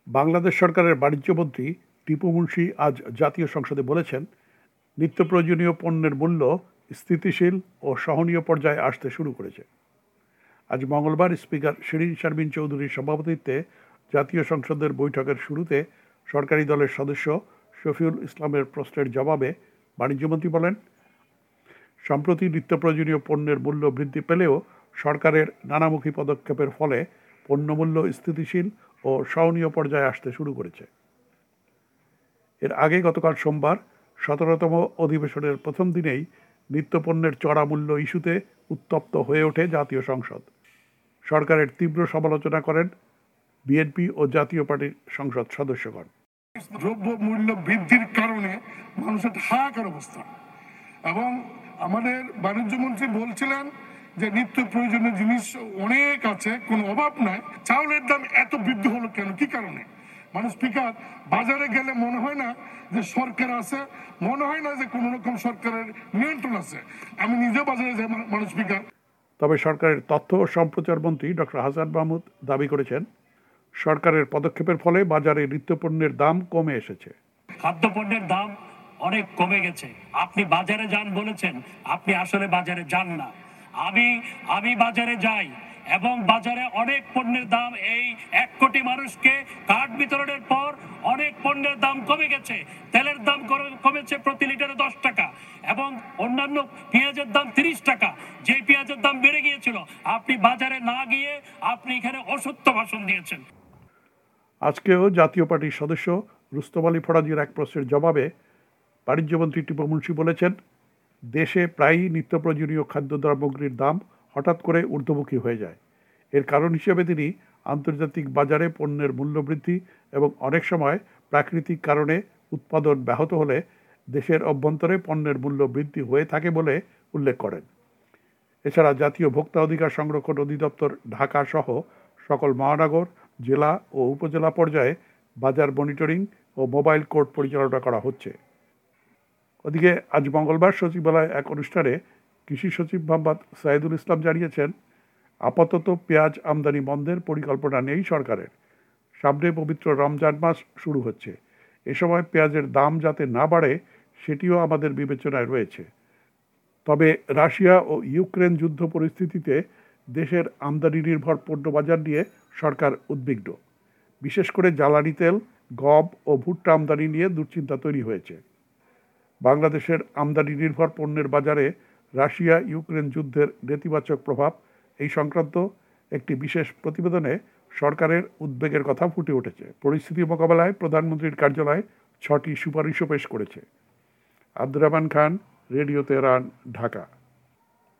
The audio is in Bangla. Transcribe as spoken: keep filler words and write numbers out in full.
বাংলাদেশ সরকারের বাণিজ্যমন্ত্রী টিপু মুনশি আজ জাতীয় সংসদে বলেছেন, নিত্য প্রয়োজনীয় পণ্যের মূল্য স্থিতিশীল ও সহনীয় পর্যায়ে আসতে শুরু করেছে। আজ মঙ্গলবার স্পিকার শিরীন শারমিন চৌধুরীর সভাপতিত্বে জাতীয় সংসদের বৈঠকের শুরুতে সরকারি দলের সদস্য শফিউল ইসলামের প্রশ্নের জবাবে বাণিজ্যমন্ত্রী বলেন, সম্প্রতি নিত্য প্রয়োজনীয় পণ্যের মূল্য বৃদ্ধি পেলেও সরকারের নানামুখী পদক্ষেপের ফলে পণ্যমূল্য স্থিতিশীল ও সহনীয় পর্যায়ে আসতে শুরু করেছে। এর আগে গতকাল সোমবার সতেরোতম অধিবেশনের প্রথম দিনেই নিত্যপণ্যের চড়া মূল্য ইস্যুতে উত্তপ্ত হয়ে ওঠে জাতীয় সংসদ। সরকারের তীব্র সমালোচনা করেন বিএনপি ও জাতীয় পার্টির সংসদ সদস্যগণ। দ্রব্য মূল্য বৃদ্ধির কারণে মানুষের হাহাকার অবস্থা, এবং আমাদের বাণিজ্য মন্ত্রী বলছিলেন যে নিত্য প্রয়োজনীয় জিনিস অনেক আছে, কোনো অভাব নাই। চাউলের দাম এত বৃদ্ধি হলো কেন, কি কারণে? মানুষ স্পিকার বাজারে গেলে মনে হয় না যে সরকার আছে, মনে হয় না যে কোনো রকম সরকারের নিয়ন্ত্রণ আছে। আমি নিজে বাজারে যাই মানুষ স্পিকার। তবে সরকারের তথ্য ও সম্প্রচার মন্ত্রী ডক্টর হাসান মাহমুদ দাবি করেছেন, সরকারের পদক্ষেপের ফলে বাজারে নিত্যপণ্যের দাম কমে এসেছে। খাদ্যপণ্যের দাম অনেক কমে গেছে। আপনি বাজারে যান বলেছেন, আপনি আসলে বাজারে যান না। আমি আমি বাজারে যাই এবং বাজারে অনেক পণ্যের দাম, এই এক কোটি মানুষকে কার্ড বিতরণের পর অনেক পণ্যের দাম কমে গেছে। তেলের দাম কমেছে প্রতি লিটারে দশ টাকা, এবং অন্যান্য পেঁয়াজের দাম তিরিশ টাকা। যে পেঁয়াজের দাম বেড়ে গিয়েছিল, আপনি বাজারে না গিয়ে আপনি এখানে অসত্য ভাষণ দিয়েছেন। আজকেও জাতীয় পার্টির সদস্য রুস্তম আলী ফরাজীর এক প্রশ্নের জবাবে বাণিজ্যমন্ত্রী টিপু মুনশি বলেছেন, দেশে প্রায়ই নিত্য প্রয়োজনীয় খাদ্যদ্রব্যগুলির দাম হঠাৎ করে ঊর্ধ্বমুখী হয়ে যায়। এর কারণ হিসেবে তিনি আন্তর্জাতিক বাজারে পণ্যের মূল্য বৃদ্ধি এবং অনেক সময় প্রাকৃতিক কারণে উৎপাদন ব্যাহত হলে দেশের অভ্যন্তরে পণ্যের মূল্য বৃদ্ধি হয়ে থাকে বলে উল্লেখ করেন। এছাড়া জাতীয় ভোক্তা অধিকার সংরক্ষণ অধিদপ্তর ঢাকা সহ সকল মহানগর, জেলা ও উপজেলা পর্যায়ে বাজার মনিটরিং ও মোবাইল কোর্ট পরিচালনা করা হচ্ছে। ওদিকে আজ মঙ্গলবার সচিবালয়ে এক অনুষ্ঠানে কৃষি সচিব মোহাম্মদ সাইদুল ইসলাম জানিয়েছেন, আপাতত পেঁয়াজ আমদানি বন্ধের পরিকল্পনা নেই সরকারের। সামনে পবিত্র রমজান মাস শুরু হচ্ছে, এ সময় পেঁয়াজের দাম যাতে না বাড়ে সেটিও আমাদের বিবেচনায় রয়েছে। তবে রাশিয়া ও ইউক্রেন যুদ্ধ পরিস্থিতিতে দেশের আমদানি নির্ভর পণ্য বাজার নিয়ে সরকার উদ্বিগ্ন। বিশেষ করে জ্বালানি তেল, গম ও ভুট্টা আমদানি নিয়ে দুশ্চিন্তা তৈরি হয়েছে। বাংলাদেশের আমদানি নির্ভর পণ্যের বাজারে রাশিয়া ইউক্রেন যুদ্ধের নেতিবাচক প্রভাব, এই সংক্রান্ত একটি বিশেষ প্রতিবেদনে সরকারের উদ্বেগের কথা ফুটে উঠেছে। পরিস্থিতি মোকাবেলায় প্রধানমন্ত্রীর কার্যালয় ছটি সুপারিশও পেশ করেছে। Abdur Rahman Khan, radio Tehran, Dhaka.